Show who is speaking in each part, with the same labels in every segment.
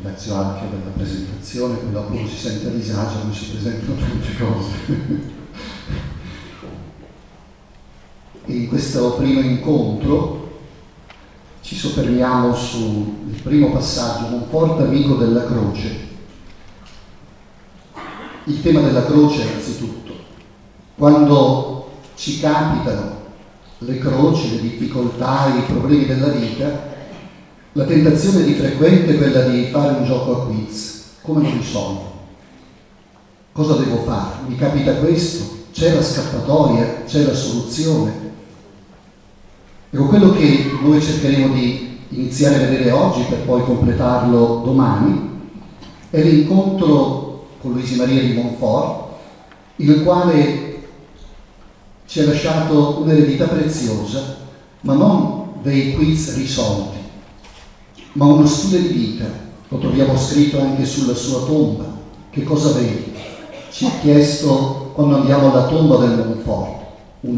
Speaker 1: ringrazio anche per la presentazione, poi dopo uno si sente a disagio quando si presentano tante cose. E in questo primo incontro ci soffermiamo sul primo passaggio, Montfort, amico della croce. Il tema della croce innanzitutto. Quando ci capitano le croci, le difficoltà, i problemi della vita, la tentazione di frequente è quella di fare un gioco a quiz. Come lo risolvo? Cosa devo fare? Mi capita questo? C'è la scappatoia? C'è la soluzione? Ecco, quello che noi cercheremo di iniziare a vedere oggi per poi completarlo domani è l'incontro con Luigi Maria di Montfort, il quale ci ha lasciato un'eredità preziosa, ma non dei quiz risolti, ma uno stile di vita. Lo troviamo scritto anche sulla sua tomba. Che cosa vedi? Ci ha chiesto quando andiamo alla tomba del Montfort. Un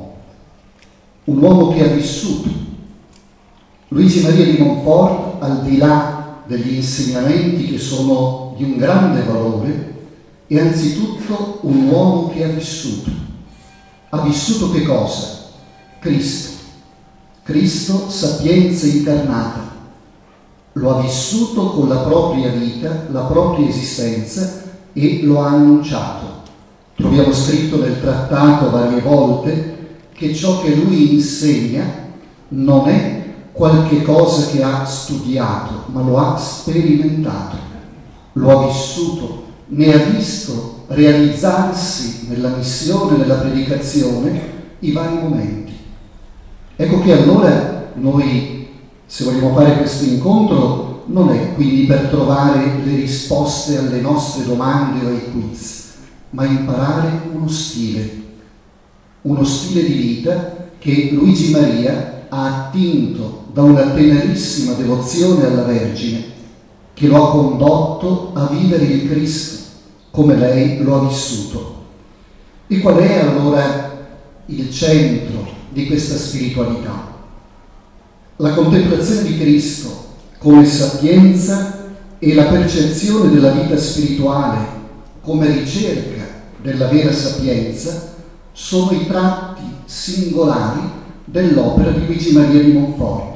Speaker 1: uomo che ha vissuto. Luigi Maria di Montfort, al di là degli insegnamenti che sono di un grande valore, è anzitutto un uomo che ha vissuto. Ha vissuto che cosa? Cristo. Cristo, sapienza incarnata. Lo ha vissuto con la propria vita, la propria esistenza, e lo ha annunciato. Troviamo scritto nel trattato varie volte che ciò che lui insegna non è qualche cosa che ha studiato, ma lo ha sperimentato, lo ha vissuto, ne ha visto realizzarsi nella missione, nella predicazione, i vari momenti. Ecco che allora noi, se vogliamo fare questo incontro, non è quindi per trovare le risposte alle nostre domande o ai quiz, ma imparare uno stile di vita che Luigi Maria ha attinto da una tenerissima devozione alla Vergine, che lo ha condotto a vivere il Cristo come lei lo ha vissuto. E qual è allora il centro di questa spiritualità? La contemplazione di Cristo come sapienza e la percezione della vita spirituale come ricerca della vera sapienza sono i tratti singolari dell'opera di Luigi Maria di Montfort.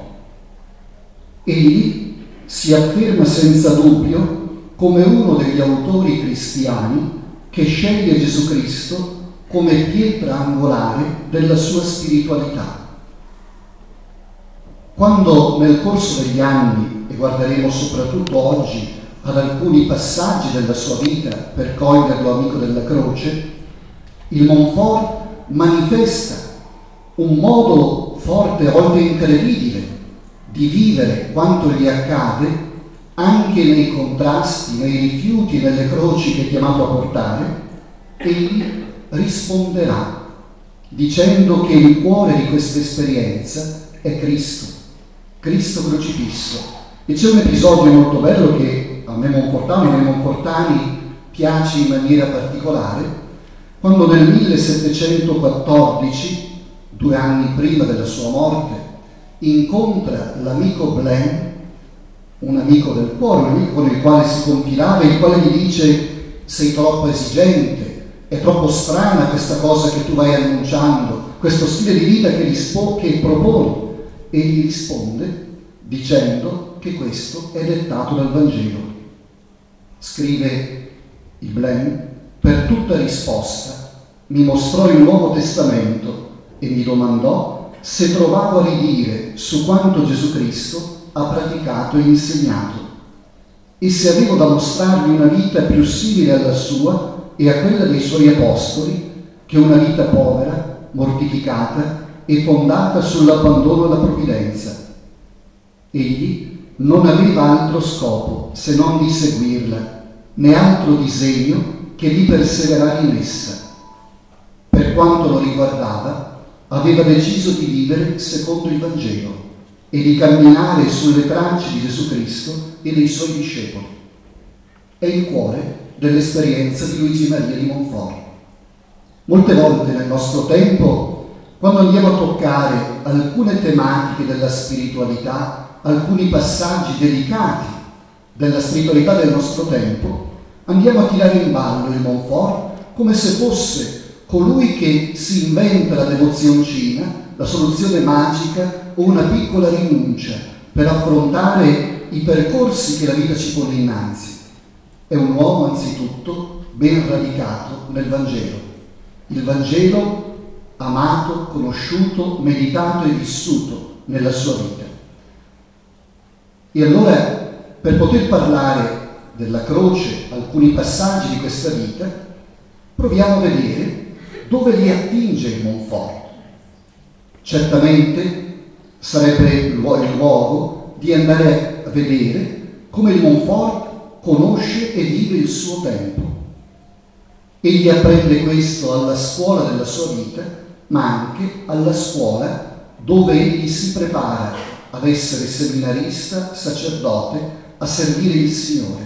Speaker 1: Egli si afferma senza dubbio come uno degli autori cristiani che sceglie Gesù Cristo come pietra angolare della sua spiritualità. Quando nel corso degli anni, e guarderemo soprattutto oggi ad alcuni passaggi della sua vita per coglierlo amico della croce, il Montfort manifesta un modo forte, a volte incredibile, di vivere quanto gli accade anche nei contrasti, nei rifiuti e nelle croci che è chiamato a portare. Egli risponderà dicendo che il cuore di questa esperienza è Cristo crocifisso. E c'è un episodio molto bello che a me Monfortani piace in maniera particolare, quando nel 1714, 2 anni prima della sua morte, incontra l'amico Blaine, un amico del cuore, un amico con il quale si compilava, il quale gli dice: sei troppo esigente, è troppo strana questa cosa che tu vai annunciando, questo stile di vita che proponi. E gli risponde dicendo che questo è dettato dal Vangelo. Scrive il Blaine: per tutta risposta mi mostrò il Nuovo Testamento e mi domandò se trovavo a ridire su quanto Gesù Cristo ha praticato e insegnato, e se avevo da mostrargli una vita più simile alla sua e a quella dei suoi apostoli che una vita povera, mortificata e fondata sull'abbandono alla provvidenza. Egli non aveva altro scopo se non di seguirla, né altro disegno che di perseverare in essa. Per quanto lo riguardava, aveva deciso di vivere secondo il Vangelo e di camminare sulle tracce di Gesù Cristo e dei suoi discepoli. È il cuore dell'esperienza di Luigi Maria di Montfort. Molte volte nel nostro tempo, quando andiamo a toccare alcune tematiche della spiritualità, alcuni passaggi delicati della spiritualità del nostro tempo, andiamo a tirare in ballo il Montfort come se fosse colui che si inventa la devozioncina, la soluzione magica o una piccola rinuncia per affrontare i percorsi che la vita ci pone innanzi. È un uomo anzitutto ben radicato nel Vangelo. Il Vangelo amato, conosciuto, meditato e vissuto nella sua vita. E allora, per poter parlare della croce, alcuni passaggi di questa vita, proviamo a vedere dove li attinge il Montfort. Certamente sarebbe il luogo di andare a vedere come il Montfort conosce e vive il suo tempo. Egli apprende questo alla scuola della sua vita, ma anche alla scuola dove egli si prepara ad essere seminarista, sacerdote, a servire il Signore.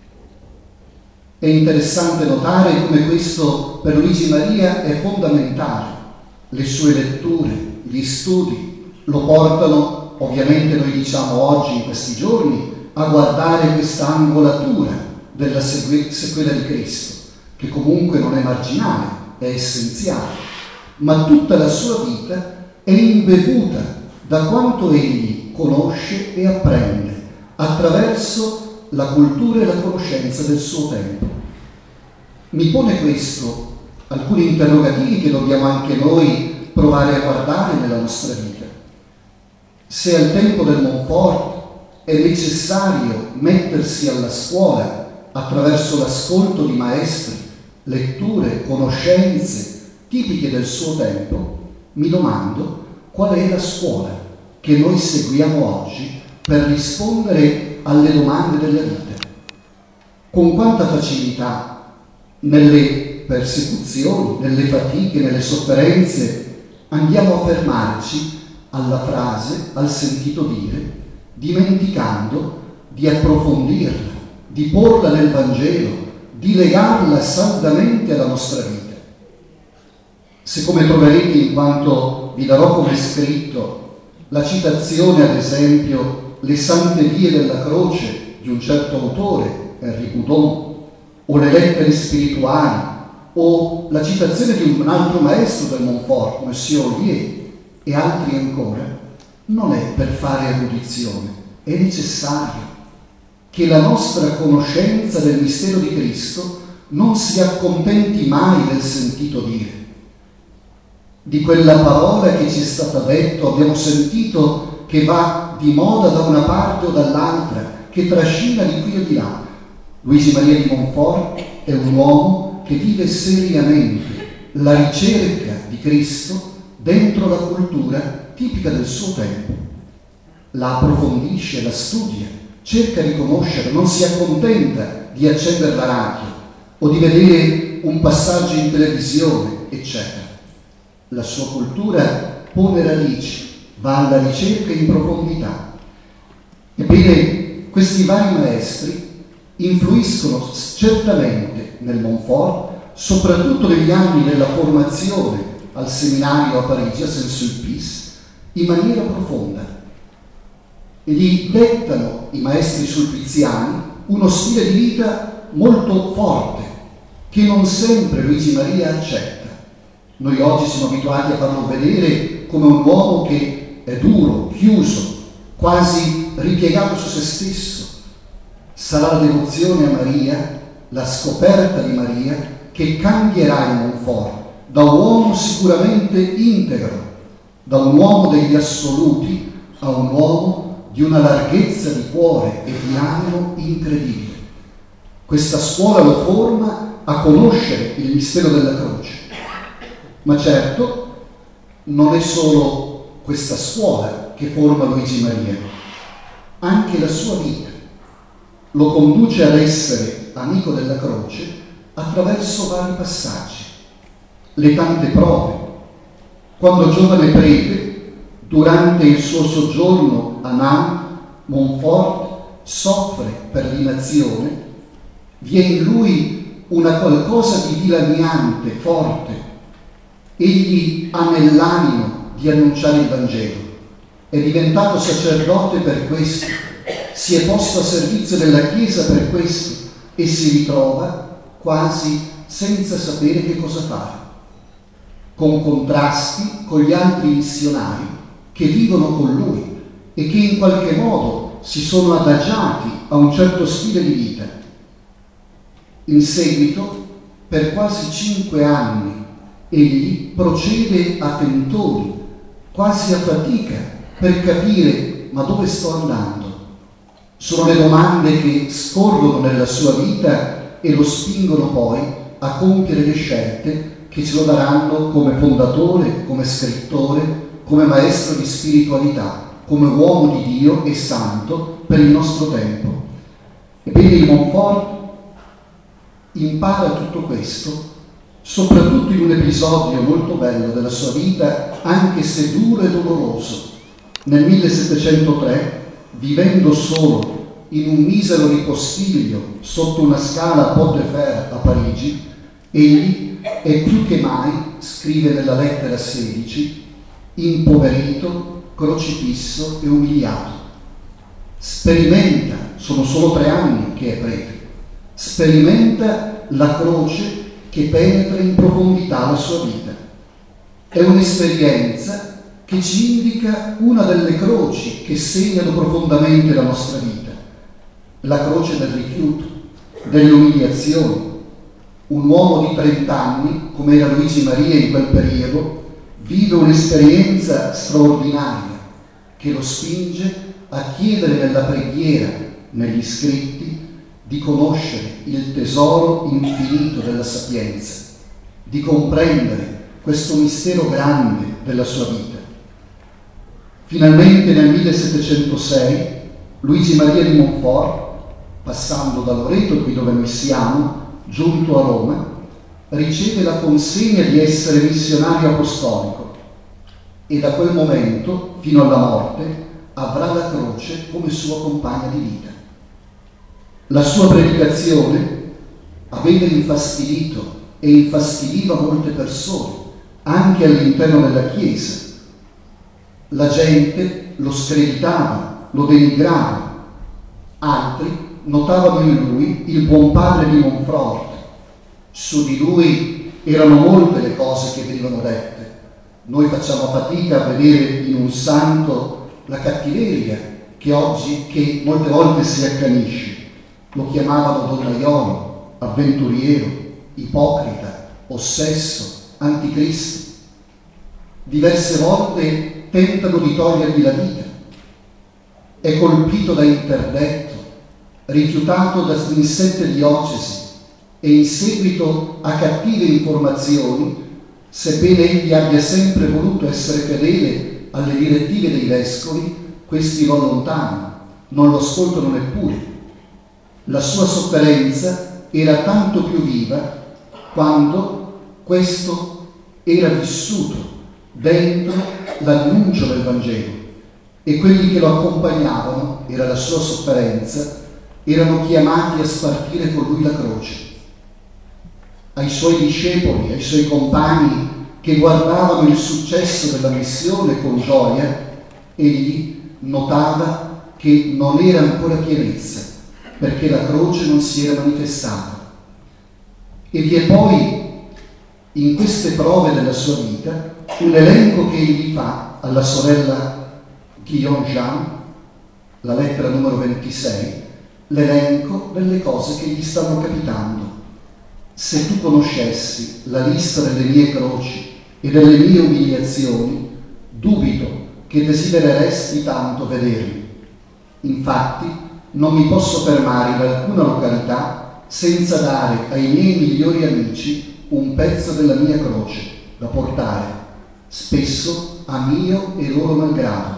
Speaker 1: È interessante notare come questo per Luigi Maria è fondamentale. Le sue letture, gli studi lo portano, ovviamente noi diciamo oggi in questi giorni, a guardare questa angolatura della sequela di Cristo, che comunque non è marginale, è essenziale, ma tutta la sua vita è imbevuta da quanto egli conosce e apprende attraverso la cultura e la conoscenza del suo tempo. Mi pone questo alcuni interrogativi che dobbiamo anche noi provare a guardare nella nostra vita. Se al tempo del Montfort è necessario mettersi alla scuola attraverso l'ascolto di maestri, letture, conoscenze tipiche del suo tempo, mi domando qual è la scuola che noi seguiamo oggi per rispondere alle domande della vita. Con quanta facilità nelle persecuzioni, nelle fatiche, nelle sofferenze andiamo a fermarci alla frase, al sentito dire, dimenticando di approfondirla, di porla nel Vangelo, di legarla saldamente alla nostra vita. Se, come troverete in quanto vi darò come scritto, la citazione ad esempio Le sante vie della croce di un certo autore, Henri Boudon, o le lettere spirituali, o la citazione di un altro maestro del Montfort, Monsieur Ollier, e altri ancora, non è per fare erudizione, è necessario che la nostra conoscenza del mistero di Cristo non si accontenti mai del sentito dire, di quella parola che ci è stata detta, abbiamo sentito che va di moda da una parte o dall'altra, che trascina di qui o di là. Luigi Maria di Montfort è un uomo che vive seriamente la ricerca di Cristo dentro la cultura tipica del suo tempo. La approfondisce, la studia, cerca di conoscere, non si accontenta di accendere la radio o di vedere un passaggio in televisione, eccetera. La sua cultura pone radici, va alla ricerca in profondità. Ebbene, questi vari maestri influiscono certamente nel Montfort, soprattutto negli anni della formazione al seminario a Parigi, a Saint-Sulpice, in maniera profonda. E gli dettano i maestri sulpiziani uno stile di vita molto forte, che non sempre Luigi Maria accetta. Noi oggi siamo abituati a farlo vedere come un uomo che è duro, chiuso, quasi ripiegato su se stesso. Sarà la devozione a Maria, la scoperta di Maria, che cambierà il Montfort da un uomo sicuramente integro, da un uomo degli assoluti a un uomo di una larghezza di cuore e di animo incredibile. Questa scuola lo forma a conoscere il mistero della croce. Ma certo non è solo questa scuola che forma Luigi Maria, anche la sua vita lo conduce ad essere amico della croce attraverso vari passaggi, le tante prove. Quando giovane prete, durante il suo soggiorno a Nantes, Montfort soffre per l'inazione, vi è in lui una qualcosa di dilaniante, forte. Egli ha nell'animo di annunciare il Vangelo. È diventato sacerdote per questo, si è posto a servizio della Chiesa per questo e si ritrova quasi senza sapere che cosa fare, con contrasti con gli altri missionari che vivono con lui e che in qualche modo si sono adagiati a un certo stile di vita. In seguito, per quasi 5 anni, egli procede a tentoni, quasi a fatica, per capire ma dove sto andando. Sono le domande che scorrono nella sua vita e lo spingono poi a compiere le scelte che ce lo daranno come fondatore, come scrittore, come maestro di spiritualità, come uomo di Dio e santo per il nostro tempo. Ebbene, il Montfort impara tutto questo soprattutto in un episodio molto bello della sua vita, anche se duro e doloroso. Nel 1703, vivendo solo in un misero ripostiglio sotto una scala Pot de Fer a Parigi, egli è più che mai, scrive nella lettera 16, impoverito, crocifisso e umiliato. Sperimenta, sono solo 3 anni che è prete, sperimenta la croce che penetra in profondità la sua vita. È un'esperienza che ci indica una delle croci che segnano profondamente la nostra vita, la croce del rifiuto, delle umiliazioni. Un uomo di 30 anni, come era Luigi Maria in quel periodo, vive un'esperienza straordinaria che lo spinge a chiedere nella preghiera, negli scritti, di conoscere il tesoro infinito della sapienza, di comprendere questo mistero grande della sua vita. Finalmente nel 1706 Luigi Maria di Montfort, passando da Loreto, qui dove noi siamo, giunto a Roma, riceve la consegna di essere missionario apostolico e da quel momento, fino alla morte, avrà la croce come sua compagna di vita. La sua predicazione aveva infastidito e infastidiva molte persone, anche all'interno della Chiesa. La gente lo screditava, lo denigrava. Altri notavano in lui il buon padre di Montfort. Su di lui erano molte le cose che venivano dette. Noi facciamo fatica a vedere in un santo la cattiveria che molte volte si accanisce. Lo chiamavano donnaiolo, avventuriero, ipocrita, ossesso, anticristo. Diverse volte tentano di togliergli la vita. È colpito da interdetto, rifiutato in 7 diocesi e in seguito a cattive informazioni, sebbene egli abbia sempre voluto essere fedele alle direttive dei vescovi, questi lo allontanano, non lo ascoltano neppure. La sua sofferenza era tanto più viva quando questo era vissuto dentro l'annuncio del Vangelo e quelli che lo accompagnavano, era la sua sofferenza, erano chiamati a spartire con lui la croce. Ai suoi discepoli, ai suoi compagni che guardavano il successo della missione con gioia, egli notava che non era ancora pienezza, perché la croce non si era manifestata. E vi è poi, in queste prove della sua vita, un elenco che egli fa alla sorella Guillaume Jean, la lettera numero 26, l'elenco delle cose che gli stanno capitando. Se tu conoscessi la lista delle mie croci e delle mie umiliazioni, dubito che desidereresti tanto vedermi. Infatti, non mi posso fermare in alcuna località senza dare ai miei migliori amici un pezzo della mia croce da portare, spesso a mio e loro malgrado.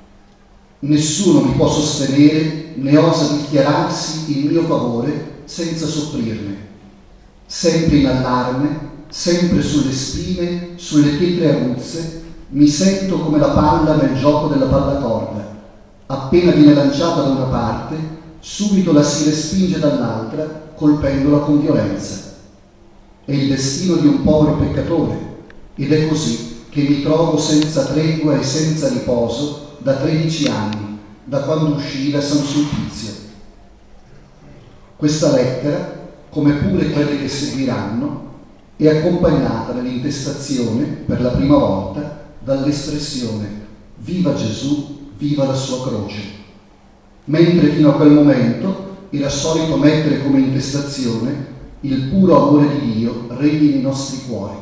Speaker 1: Nessuno mi può sostenere né osa dichiararsi in mio favore senza soffrirne. Sempre in allarme, sempre sulle spine, sulle pietre aguzze, mi sento come la palla nel gioco della pallacorda. Appena viene lanciata da una parte, subito la si respinge dall'altra, colpendola con violenza. È il destino di un povero peccatore, ed è così che mi trovo senza tregua e senza riposo da 13 anni, da quando uscì da San Sulpizio. Questa lettera, come pure quelle che seguiranno, è accompagnata nell'intestazione per la prima volta dall'espressione «Viva Gesù, viva la sua croce», mentre fino a quel momento era solito mettere come intestazione «Il puro amore di Dio regni nei nostri cuori».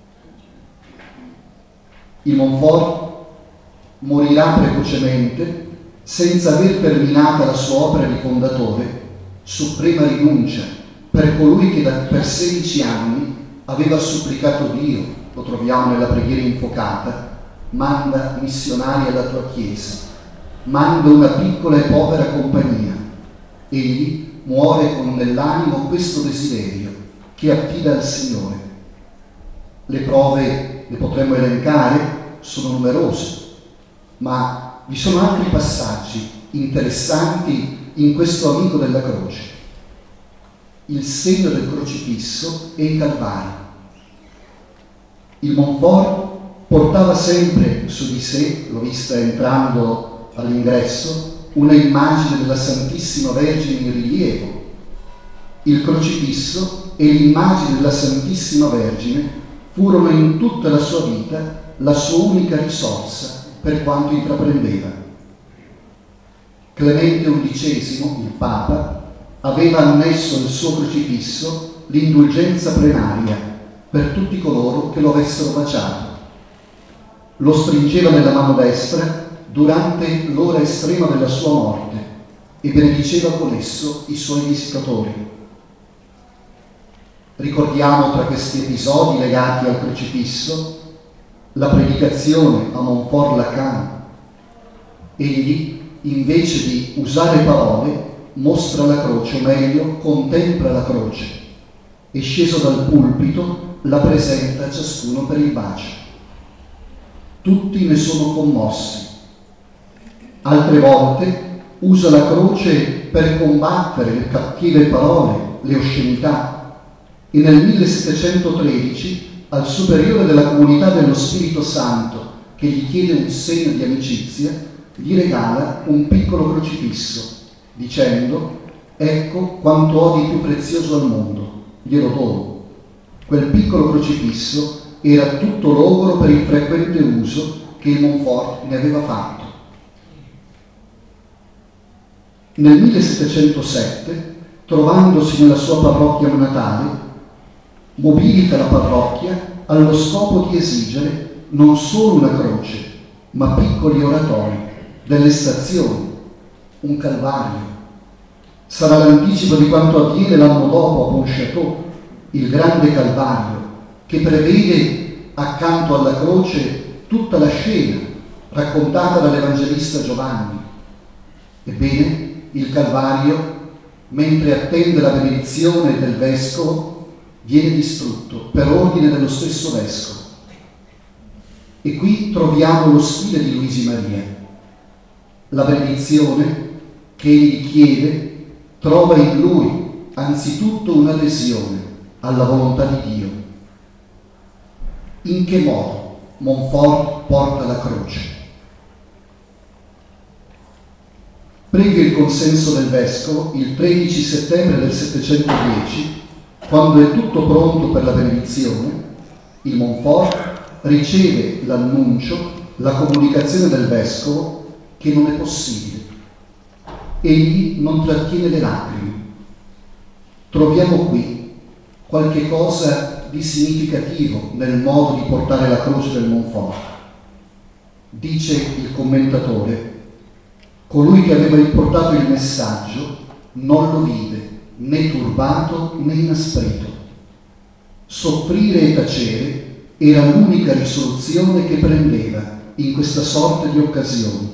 Speaker 1: Il Montfort morirà precocemente senza aver terminata la sua opera di fondatore, suprema rinuncia per colui che per 16 anni aveva supplicato Dio, lo troviamo nella preghiera infocata: manda missionari alla tua Chiesa, manda una piccola e povera compagnia. Egli muore con nell'animo questo desiderio che affida al Signore. Le prove, le potremmo elencare, sono numerose, ma vi sono altri passaggi interessanti in questo amico della croce. Il segno del crocifisso e il Calvario. Il Montfort portava sempre su di sé, l'ho vista entrando all'ingresso, una immagine della Santissima Vergine in rilievo. Il crocifisso e l'immagine della Santissima Vergine furono in tutta la sua vita la sua unica risorsa per quanto intraprendeva. Clemente XI, il Papa, aveva annesso al suo crocifisso l'indulgenza plenaria per tutti coloro che lo avessero baciato. Lo stringeva nella mano destra durante l'ora estrema della sua morte e benediceva con esso i suoi visitatori. Ricordiamo tra questi episodi legati al crocifisso la predicazione a Montfort-Lacan. Egli, invece di usare parole, mostra la croce, o meglio, contempla la croce, e sceso dal pulpito la presenta a ciascuno per il bacio. Tutti ne sono commossi. Altre volte usa la croce per combattere le cattive parole, le oscenità, e nel 1713 al superiore della comunità dello Spirito Santo, che gli chiede un segno di amicizia, gli regala un piccolo crocifisso, dicendo: ecco quanto ho di più prezioso al mondo, glielo dono. Quel piccolo crocifisso era tutto logoro per il frequente uso che il Montfort ne aveva fatto. Nel 1707, trovandosi nella sua parrocchia natale, mobilita la parrocchia allo scopo di esigere non solo una croce, ma piccoli oratori, delle stazioni, un calvario. Sarà l'anticipo di quanto avviene l'anno dopo a Pontchâteau, il grande calvario, che prevede accanto alla croce tutta la scena raccontata dall'Evangelista Giovanni. Ebbene, il calvario, mentre attende la benedizione del vescovo, viene distrutto per ordine dello stesso vescovo. E qui troviamo lo stile di Luigi Maria. La benedizione che egli chiede trova in lui anzitutto un'adesione alla volontà di Dio. In che modo Montfort porta la croce? Previa il consenso del vescovo, il 13 settembre del 710, quando è tutto pronto per la benedizione, il Montfort riceve l'annuncio, la comunicazione del vescovo che non è possibile. Egli non trattiene le lacrime. Troviamo qui qualche cosa di significativo nel modo di portare la croce del Montfort. Dice il commentatore: colui che aveva riportato il messaggio non lo vide né turbato né inasprito. Soffrire e tacere era l'unica risoluzione che prendeva in questa sorte di occasioni.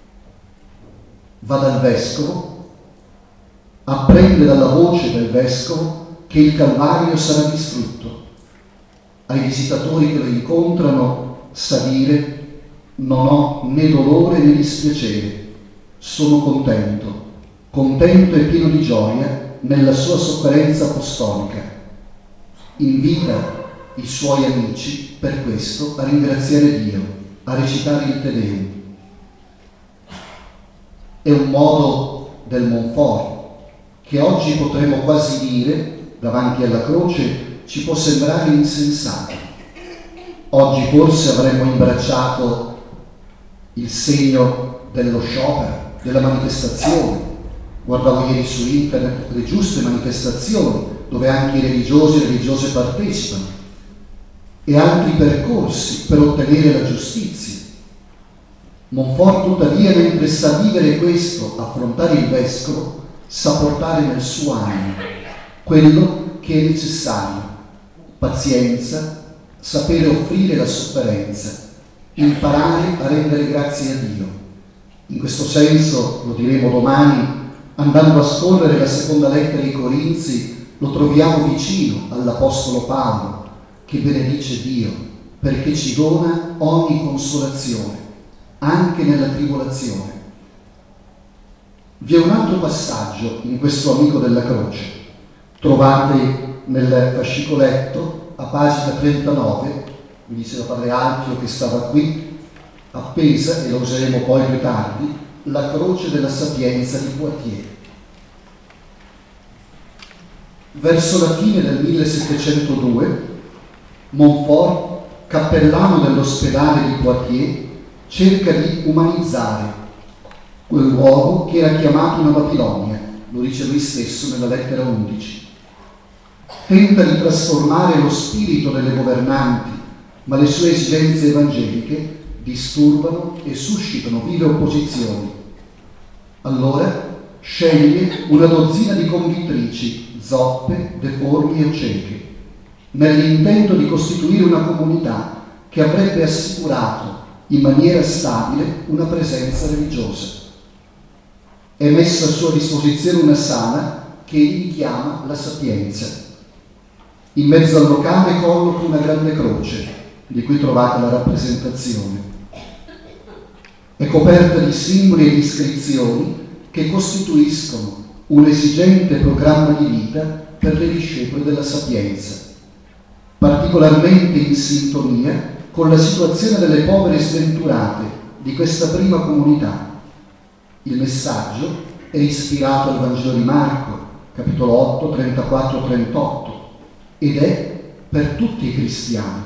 Speaker 1: Va dal vescovo, apprende dalla voce del vescovo che il Calvario sarà distrutto. Ai visitatori che lo incontrano sa dire: non ho né dolore né dispiacere, sono contento e pieno di gioia nella sua sofferenza apostolica. Invita i suoi amici per questo a ringraziare Dio, a recitare il Te Deum. È un modo del Montfort che oggi potremmo quasi dire, davanti alla croce, ci può sembrare insensato. Oggi forse avremmo imbracciato il segno dello sciopero, della manifestazione. Guardavo ieri su internet le giuste manifestazioni, dove anche i religiosi e religiose partecipano, e altri percorsi per ottenere la giustizia. Montfort, tuttavia, mentre sa vivere questo, affrontare il vescovo, sa portare nel suo animo quello che è necessario: pazienza, sapere offrire la sofferenza, imparare a rendere grazie a Dio. In questo senso, lo diremo domani, andando a scorrere la seconda lettera ai Corinzi, lo troviamo vicino all'Apostolo Paolo, che benedice Dio perché ci dona ogni consolazione, anche nella tribolazione. Vi è un altro passaggio in questo amico della croce. Trovate nel fascicoletto, a pagina 39, mi diceva padre Alfio che stava qui, appesa, e lo useremo poi più tardi, la croce della sapienza di Poitiers. Verso la fine del 1702, Montfort, cappellano dell'ospedale di Poitiers, cerca di umanizzare quel luogo che era chiamato una Babilonia, lo dice lui stesso nella lettera 11. Tenta di trasformare lo spirito delle governanti, ma le sue esigenze evangeliche disturbano e suscitano vive opposizioni. Allora sceglie una dozzina di convittrici, zoppe, deformi o cieche, nell'intento di costituire una comunità che avrebbe assicurato in maniera stabile una presenza religiosa. È messa a sua disposizione una sala che egli chiama la Sapienza. In mezzo al locale colloca una grande croce, di cui trovate la rappresentazione. È coperta di simboli e di iscrizioni che costituiscono un esigente programma di vita per le discepole della Sapienza, particolarmente in sintonia con la situazione delle povere sventurate di questa prima comunità. Il messaggio è ispirato al Vangelo di Marco, capitolo 8, 34-38, ed è per tutti i cristiani.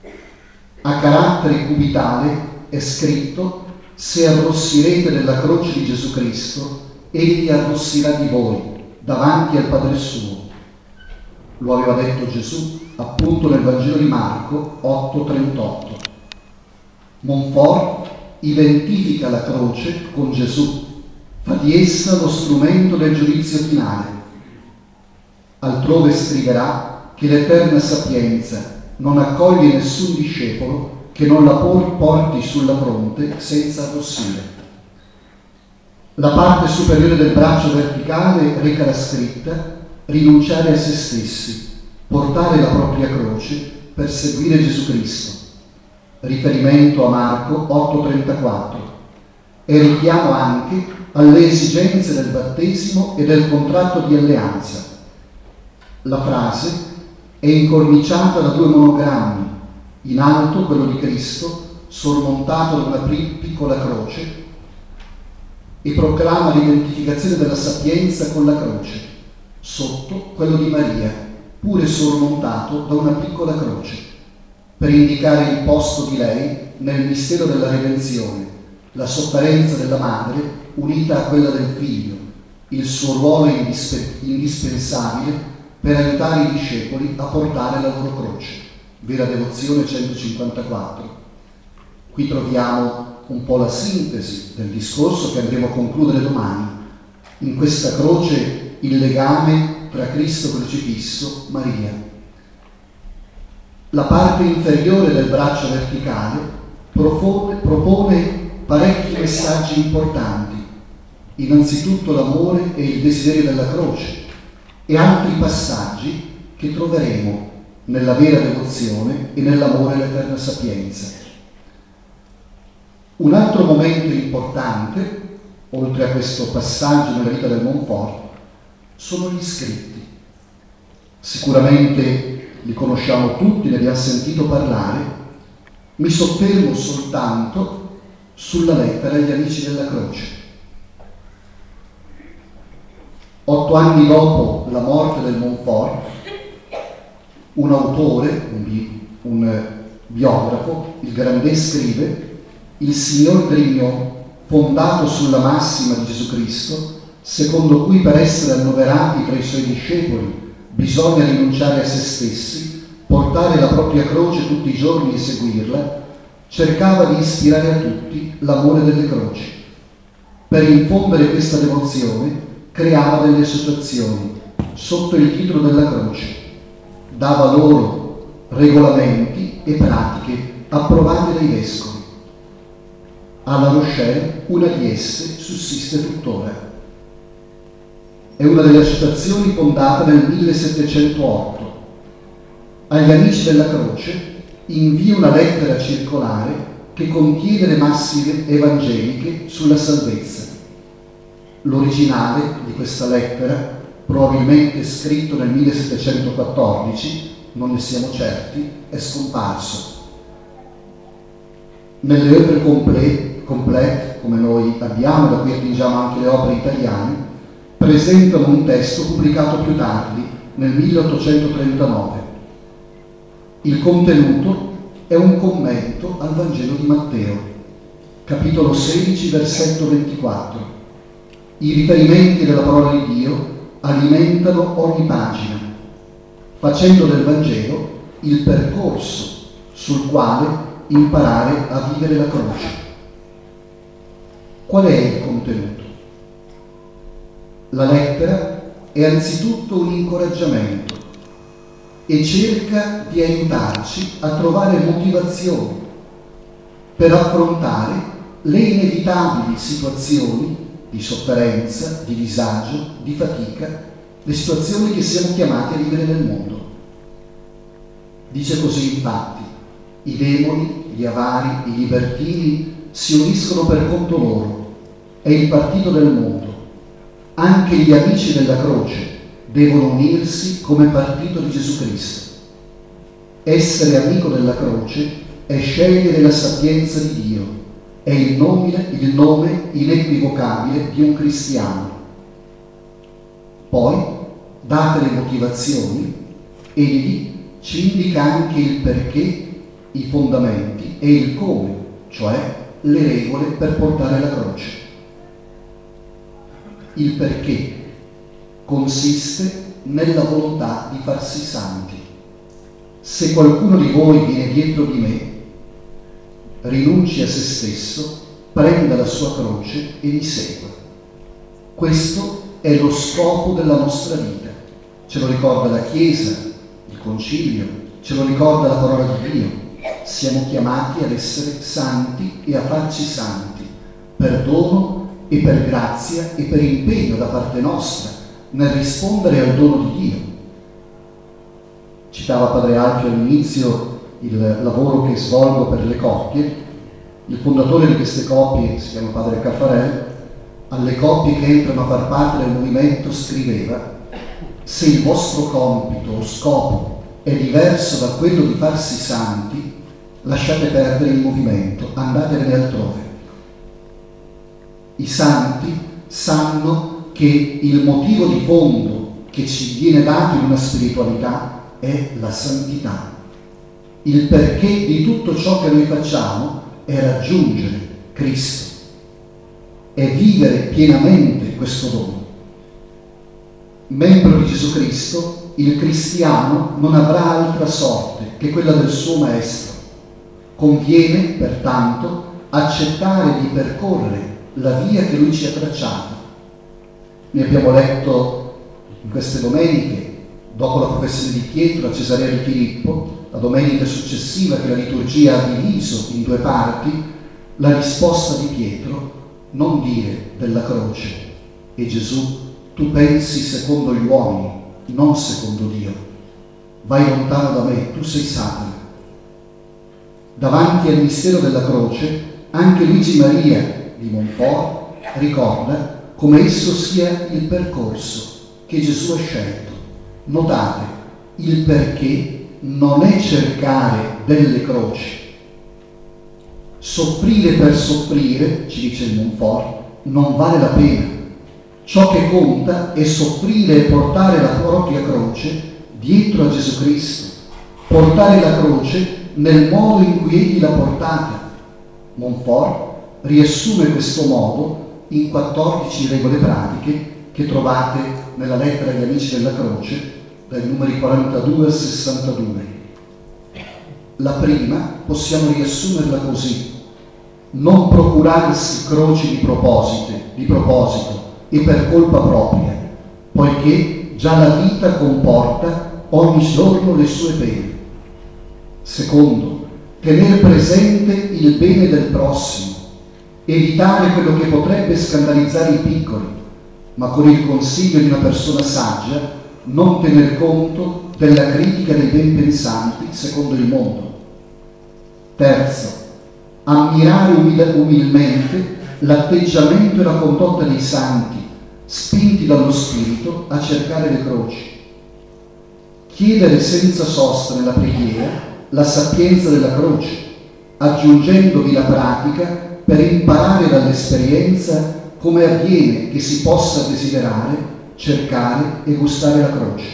Speaker 1: A carattere cubitale è scritto: se arrossirete della croce di Gesù Cristo, egli arrossirà di voi davanti al Padre suo. Lo aveva detto Gesù appunto nel Vangelo di Marco 8,38. Montfort identifica la croce con Gesù, fa di essa lo strumento del giudizio finale. Altrove scriverà che l'eterna sapienza non accoglie nessun discepolo che non la porti sulla fronte senza arrossire. La parte superiore del braccio verticale reca la scritta: rinunciare a se stessi, portare la propria croce per seguire Gesù Cristo. Riferimento a Marco 8,34 e richiamo anche alle esigenze del battesimo e del contratto di alleanza. La frase è incorniciata da due monogrammi: in alto quello di Cristo, sormontato da una piccola croce, e proclama l'identificazione della sapienza con la croce; sotto quello di Maria, pure sormontato da una piccola croce, per indicare il posto di lei nel mistero della redenzione, la sofferenza della madre unita a quella del figlio, il suo ruolo indispensabile per aiutare i discepoli a portare la loro croce. Vera Devozione 154. Qui troviamo un po' la sintesi del discorso che andremo a concludere domani. In questa croce il legame tra Cristo crocifisso, Maria. La parte inferiore del braccio verticale propone parecchi messaggi importanti, innanzitutto l'amore e il desiderio della croce, e altri passaggi che troveremo nella vera devozione e nell'amore all'eterna sapienza. Un altro momento importante, oltre a questo passaggio nella vita del Montfort, sono gli scritti. Sicuramente li conosciamo tutti, ne abbiamo sentito parlare. Mi soffermo soltanto sulla lettera agli Amici della Croce. 8 anni dopo la morte del Montfort, un autore, un biografo, il Grandet, scrive: il signor Grignon, fondato sulla massima di Gesù Cristo, secondo cui per essere annoverati tra i suoi discepoli bisogna rinunciare a se stessi, portare la propria croce tutti i giorni e seguirla, cercava di ispirare a tutti l'amore delle croci. Per infondere questa devozione creava delle associazioni sotto il titolo della croce, dava loro regolamenti e pratiche approvate dai vescovi. A La Rochelle una di esse sussiste tuttora. È una delle associazioni fondata nel 1708. Agli amici della croce invia una lettera circolare che contiene le massime evangeliche sulla salvezza. L'originale di questa lettera, probabilmente scritto nel 1714, non ne siamo certi, è scomparso. Nelle opere complete, come noi abbiamo, da cui attingiamo anche le opere italiane, presentano un testo pubblicato più tardi, nel 1839. Il contenuto è un commento al Vangelo di Matteo, capitolo 16, versetto 24. I riferimenti della parola di Dio alimentano ogni pagina, facendo del Vangelo il percorso sul quale imparare a vivere la croce. Qual è il contenuto? La lettera è anzitutto un incoraggiamento e cerca di aiutarci a trovare motivazioni per affrontare le inevitabili situazioni di sofferenza, di disagio, di fatica, le situazioni che siamo chiamati a vivere nel mondo. Dice così infatti: i demoni, gli avari, i libertini si uniscono per conto loro, è il partito del mondo. Anche gli amici della croce devono unirsi come partito di Gesù Cristo. Essere amico della croce è scegliere la sapienza di Dio, è il nome inequivocabile di un cristiano. Poi, date le motivazioni, egli ci indica anche il perché, i fondamenti e il come, cioè le regole per portare la croce. Il perché consiste nella volontà di farsi santi. Se qualcuno di voi viene dietro di me, rinunci a se stesso, prenda la sua croce e mi segua. Questo è lo scopo della nostra vita. Ce lo ricorda la Chiesa, il Concilio, ce lo ricorda la parola di Dio. Siamo chiamati ad essere santi e a farci santi, per dono e per grazia e per impegno da parte nostra nel rispondere al dono di Dio. Citava Padre Alfio all'inizio il lavoro che svolgo per le coppie. Il fondatore di queste coppie si chiama Padre Caffarel. Alle coppie che entrano a far parte del movimento scriveva: se il vostro compito o scopo è diverso da quello di farsi santi, lasciate perdere il movimento, andatevene altrove. I santi sanno che il motivo di fondo che ci viene dato in una spiritualità è la santità. Il perché di tutto ciò che noi facciamo è raggiungere Cristo, è vivere pienamente questo dono. Membro di Gesù Cristo, il cristiano non avrà altra sorte che quella del suo Maestro. Conviene, pertanto, accettare di percorrere la via che Lui ci ha tracciato. Ne abbiamo letto in queste domeniche, dopo la professione di Pietro a Cesarea di Filippo, la domenica successiva che la liturgia ha diviso in 2 parti, la risposta di Pietro: non dire della croce. E Gesù: tu pensi secondo gli uomini, non secondo Dio. Vai lontano da me, tu sei Satana. Davanti al mistero della croce, anche Luigi Maria di Montfort ricorda come esso sia il percorso che Gesù ha scelto. Notate, il perché non è cercare delle croci. Soffrire per soffrire, ci dice il Montfort, non vale la pena. Ciò che conta è soffrire e portare la propria croce dietro a Gesù Cristo, portare la croce nel modo in cui Egli l'ha portata. Montfort riassume questo modo in 14 regole pratiche che trovate nella lettera agli Amici della Croce, dai numeri 42 al 62. La prima possiamo riassumerla così: non procurarsi croci di proposito e per colpa propria, poiché già la vita comporta ogni giorno le sue pene. Secondo, tenere presente il bene del prossimo, evitare quello che potrebbe scandalizzare i piccoli, ma con il consiglio di una persona saggia non tener conto della critica dei ben pensanti secondo il mondo. Terzo, ammirare umilmente l'atteggiamento e la condotta dei santi, spinti dallo Spirito a cercare le croci. Chiedere senza sosta nella preghiera la sapienza della croce, aggiungendovi la pratica per imparare dall'esperienza come avviene che si possa desiderare, cercare e gustare la croce.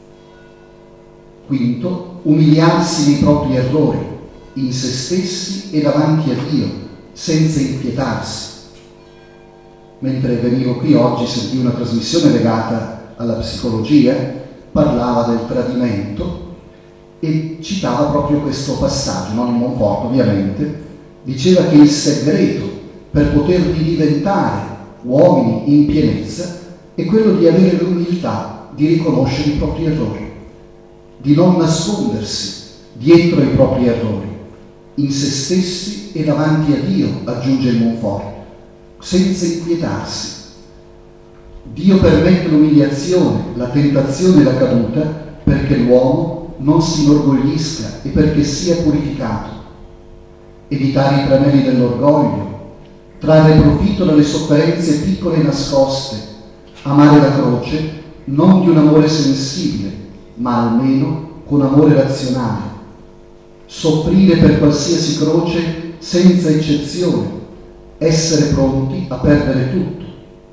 Speaker 1: Quinto, umiliarsi nei propri errori, in se stessi e davanti a Dio, senza inquietarsi. Mentre venivo qui oggi sentivo una trasmissione legata alla psicologia, parlava del tradimento e citava proprio questo passaggio, non in Montfort ovviamente. Diceva che il segreto per poter diventare uomini in pienezza è quello di avere l'umiltà di riconoscere i propri errori, di non nascondersi dietro ai propri errori, in se stessi e davanti a Dio, aggiunge il Montfort, senza inquietarsi. Dio permette l'umiliazione, la tentazione e la caduta perché l'uomo non si inorgoglisca e perché sia purificato. Evitare i tranelli dell'orgoglio, trarre profitto dalle sofferenze piccole e nascoste, amare la croce non di un amore sensibile, ma almeno con amore razionale, soffrire per qualsiasi croce senza eccezione, essere pronti a perdere tutto.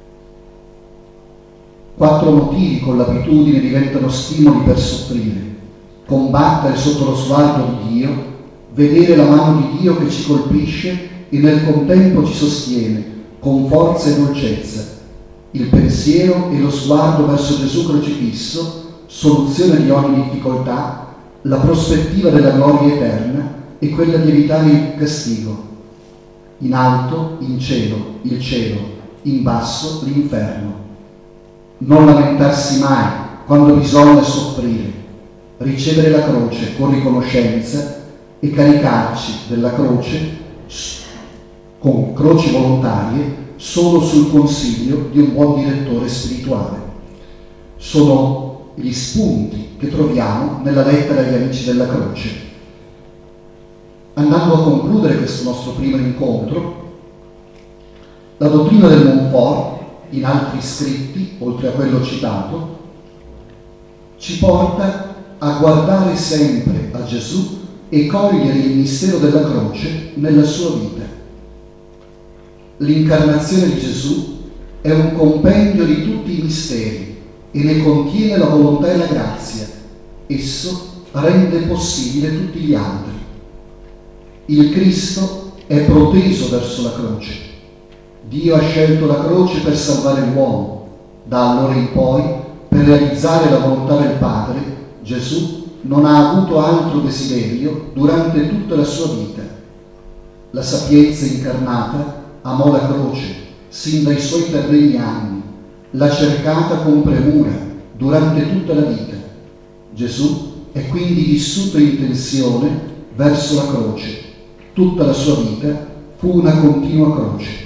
Speaker 1: 4 motivi con l'abitudine diventano stimoli per soffrire: combattere sotto lo sguardo di Dio, vedere la mano di Dio che ci colpisce e nel contempo ci sostiene con forza e dolcezza, il pensiero e lo sguardo verso Gesù crocifisso, soluzione di ogni difficoltà, la prospettiva della gloria eterna e quella di evitare il castigo. In alto il cielo, in basso l'inferno. Non lamentarsi mai quando bisogna soffrire, ricevere la croce con riconoscenza e caricarci della croce con croci volontarie solo sul consiglio di un buon direttore spirituale. Sono gli spunti che troviamo nella lettera agli Amici della Croce. Andando a concludere questo nostro primo incontro, la dottrina del Montfort, in altri scritti, oltre a quello citato, ci porta a guardare sempre a Gesù e cogliere il mistero della croce nella sua vita. L'incarnazione di Gesù è un compendio di tutti i misteri e ne contiene la volontà e la grazia. Esso rende possibile tutti gli altri. Il Cristo è proteso verso la croce. Dio ha scelto la croce per salvare l'uomo. Da allora in poi, per realizzare la volontà del Padre, Gesù non ha avuto altro desiderio durante tutta la sua vita. La sapienza incarnata amò la croce sin dai suoi terreni anni, l'ha cercata con premura durante tutta la vita. Gesù è quindi vissuto in tensione verso la croce. Tutta la sua vita fu una continua croce.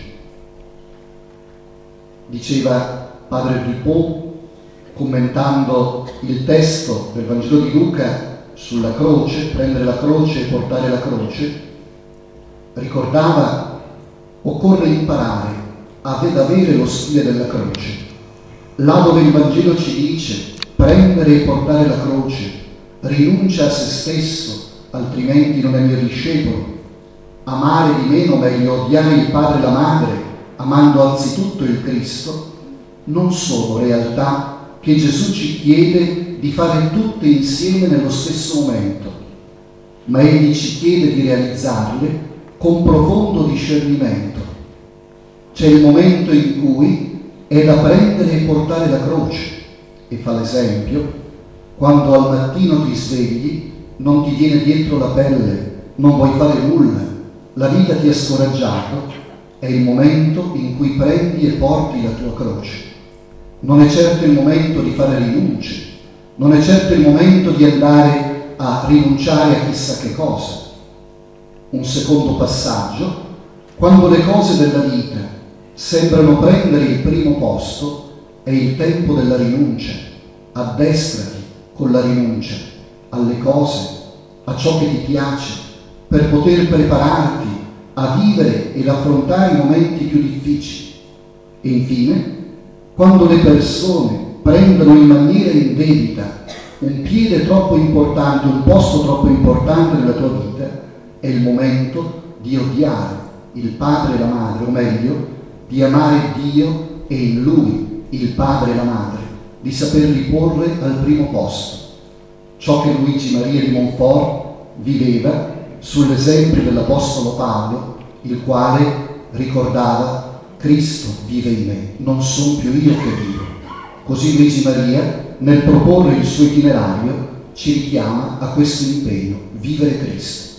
Speaker 1: Diceva padre Dupont, commentando il testo del Vangelo di Luca sulla croce, prendere la croce e portare la croce, ricordava: occorre imparare ad avere lo stile della croce. Là dove il Vangelo ci dice prendere e portare la croce, rinuncia a se stesso, altrimenti non è mio discepolo. Amare di meno, meglio odiare il padre e la madre, amando anzitutto il Cristo. non sono realtà che Gesù ci chiede di fare tutte insieme nello stesso momento, ma Egli ci chiede di realizzarle con profondo discernimento. C'è il momento in cui è da prendere e portare la croce, e fa l'esempio: quando al mattino ti svegli, non ti viene dietro la pelle, non vuoi fare nulla, la vita ti ha scoraggiato, è il momento in cui prendi e porti la tua croce. Non è certo il momento di fare rinunce, non è certo il momento di andare a rinunciare a chissà che cosa. Un secondo passaggio: quando le cose della vita sembrano prendere il primo posto, è il tempo della rinuncia. Addestrati con la rinuncia alle cose, a ciò che ti piace, per poter prepararti a vivere ed affrontare i momenti più difficili. E infine, quando le persone prendono in maniera indebita un piede troppo importante, un posto troppo importante nella tua vita, è il momento di odiare il padre e la madre, o meglio, di amare Dio e in Lui il padre e la madre, di saperli porre al primo posto. Ciò che Luigi Maria di Montfort viveva sull'esempio dell'Apostolo Paolo, il quale ricordava: Cristo vive in me, non son più io che vivo. Così Luigi Maria, nel proporre il suo itinerario, ci richiama a questo impegno: vivere Cristo.